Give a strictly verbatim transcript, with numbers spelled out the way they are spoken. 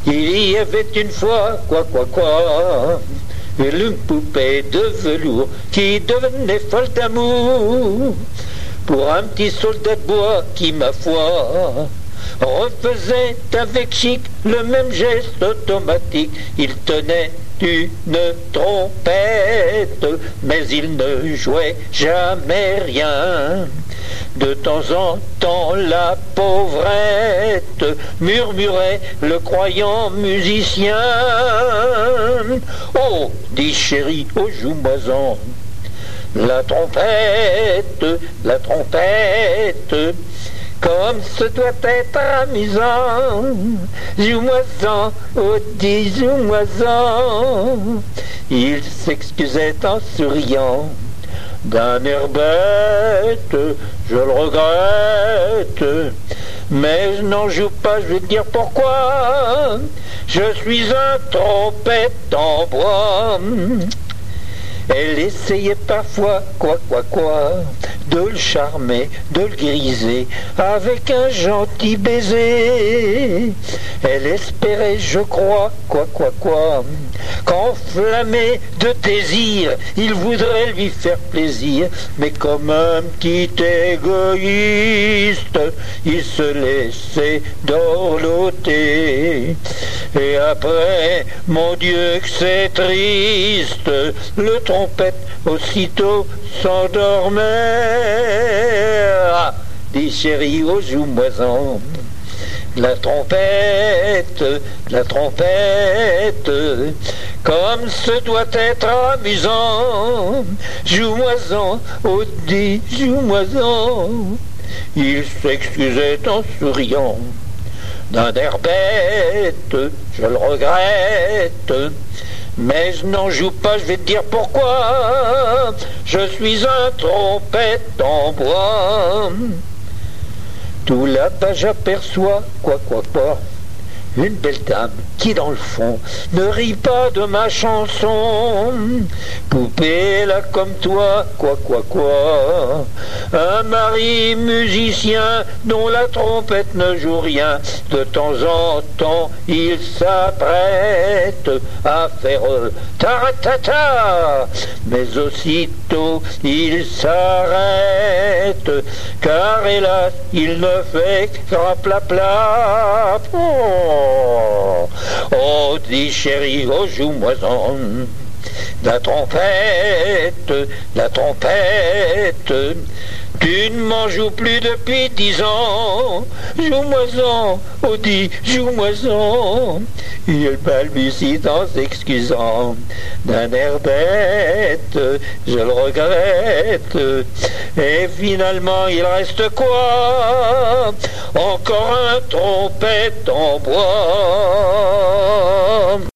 Il y avait une fois, quoi, quoi, quoi, une poupée de velours qui devenait folle d'amour pour un petit soldat de bois qui, ma foi, refaisait avec chic le même geste automatique. Il tenait une trompette, mais il ne jouait jamais rien. De temps en temps, la pauvrette murmurait le croyant musicien. Oh, dit chéri, oh, joue-moi-en la trompette, la trompette, comme ce doit être amusant. Joue-moi-en, oh, dis, joue-moi-en. Il s'excusait en souriant d'un air bête, je le regrette, mais je n'en joue pas, je vais te dire pourquoi. Je suis un trompette en bois. Elle essayait parfois, quoi, quoi, quoi, de le charmer, de le griser, avec un gentil baiser. Elle espérait, je crois, quoi, quoi, quoi, qu'enflammé de désir, il voudrait lui faire plaisir, mais comme un petit égoïste, il se laissait dorloter. Et après, mon Dieu que c'est triste, le trompette aussitôt s'endormait. Ah, dit chéri, oh, joue-moi-en la trompette, la trompette, comme ce doit être amusant. Joue-moi-en, oh, dis, joue-moi-en. Il s'excusait en souriant d'un air bête, je le regrette, mais je n'en joue pas, je vais te dire pourquoi. Je suis un trompette en bois. Tout là-bas j'aperçois, quoi, quoi, quoi, une belle dame qui dans le fond ne rit pas de ma chanson. Poupée là comme toi, quoi, quoi, quoi, un mari musicien dont la trompette ne joue rien. De temps en temps il s'apprête à faire taratata, mais aussitôt il s'arrête, car hélas il ne fait que raplapla. Oh, oh, dis chéri, oh, joue-moi-en la trompette, la trompette. Tu ne m'en joues plus depuis dix ans. Joue-moi-en, oh, dis, joue-moi-en. Il balbutie en s'excusant d'un air bête, je le regrette. Et finalement il reste quoi? Encore un trompette en bois.